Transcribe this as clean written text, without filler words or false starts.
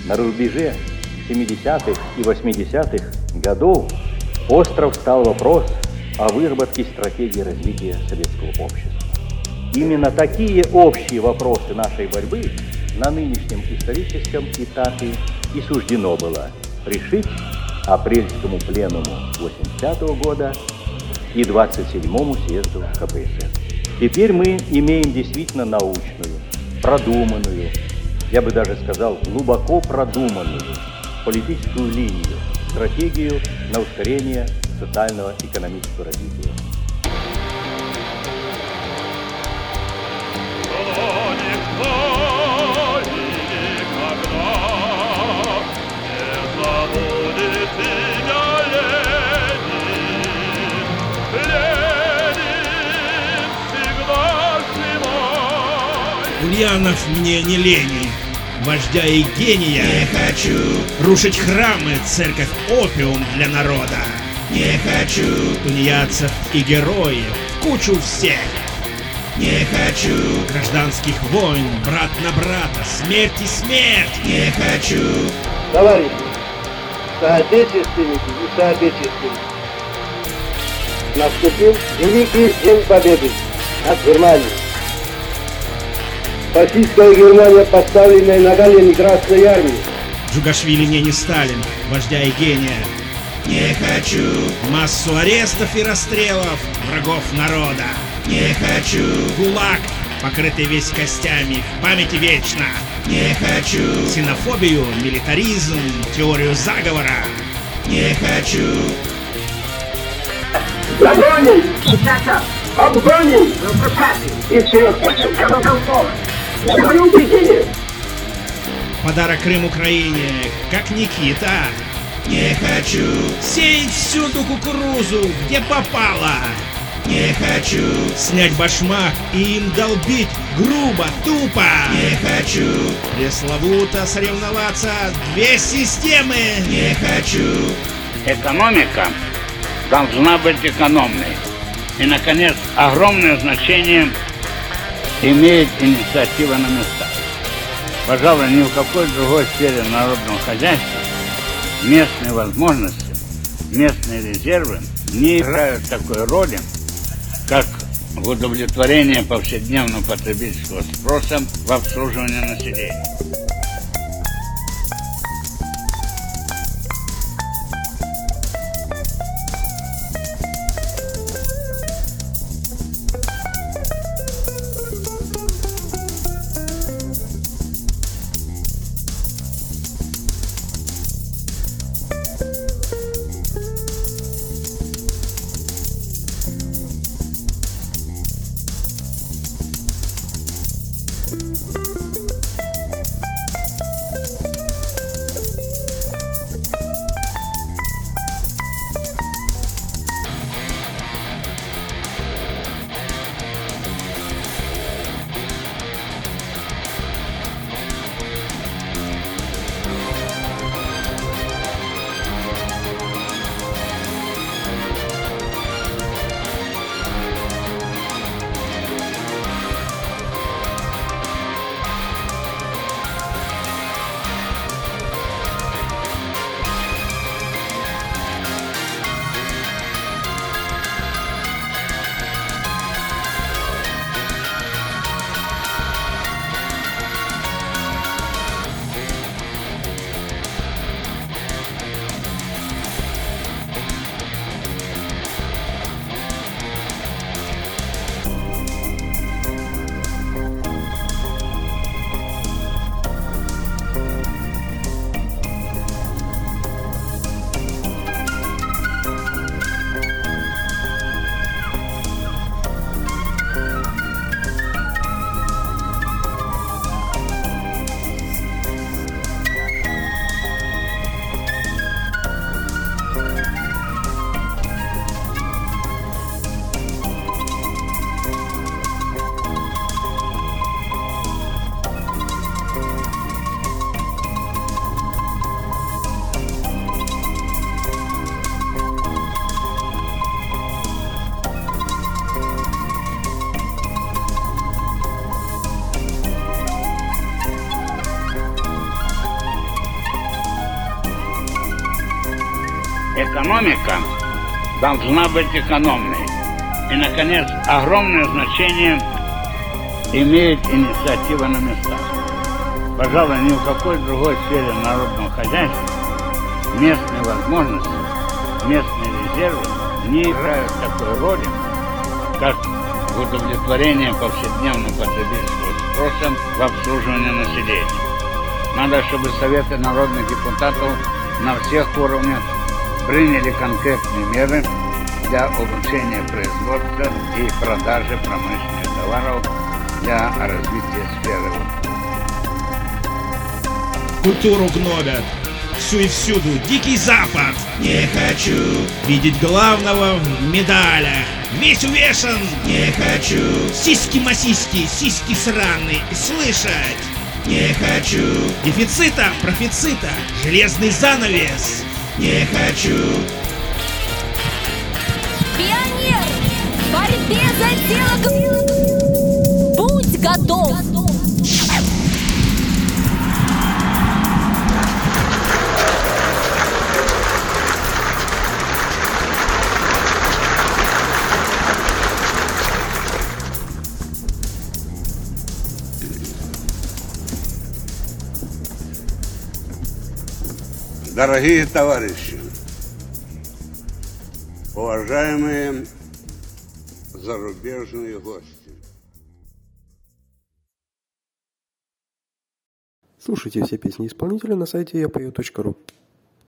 На рубеже 70-х и 80-х годов остров стал вопрос о выработке стратегии развития советского общества. Именно такие общие вопросы нашей борьбы на нынешнем историческом этапе и суждено было решить апрельскому пленуму 1985 года и 27-му съезду КПСС. Теперь мы имеем действительно научную, продуманную, я бы даже сказал, глубоко продуманную политическую линию, стратегию на ускорение социального и экономического развития. Ульянов мне не Ленин, вождя и гения. Не хочу рушить храмы, церковь, опиум для народа. Не хочу тунеядцев и героев, кучу всех. Не хочу гражданских войн, брат на брата, смерть и смерть. Не хочу. Товарищи, соотечественники и соотечественники, наступил великий день победы над Германией. Фашистская Германия, поставленная на колени Красной Армии. Джугашвили не Сталин, вождя и гения. Не хочу массу арестов и расстрелов врагов народа. Не хочу ГУЛАГ, покрытый весь костями, в памяти вечно. Не хочу ксенофобию, милитаризм, теорию заговора. Не хочу Обгоним! Обгоним! И вперед! Это мое убеждение! Подарок Крым Украине, как Никита. Не хочу сеять всюду кукурузу, где попало. Не хочу снять башмак и им долбить грубо, тупо. Не хочу пресловуто соревноваться две системы. Не хочу. Экономика должна быть экономной. И, наконец, огромное значение имеет инициатива на местах. Пожалуй, ни в какой другой сфере народного хозяйства местные возможности, местные резервы не играют такой роли, как в удовлетворении повседневного потребительского спроса в обслуживании населения. Экономика должна быть экономной. И, наконец, огромное значение имеет инициатива на местах. Пожалуй, ни в какой другой сфере народного хозяйства местные возможности, местные резервы не играют такой роли, как в удовлетворении повседневного потребительского спроса в обслуживании населения. Надо, чтобы Советы народных депутатов на всех уровнях приняли конкретные меры для улучшения производства и продажи промышленных товаров для развития сферы. Культуру гнобят. Всю и всюду. Дикий Запад. Не хочу, Видеть главного в медалях. Весь увешан. не хочу, Сиськи-масиськи, сиськи сраные. Слышать. не хочу, Дефицита, профицита. Железный занавес. не хочу. Пионер! В борьбе за дело! Будь готов! Дорогие товарищи, уважаемые зарубежные гости. Слушайте все песни исполнителя на сайте yapою.ru.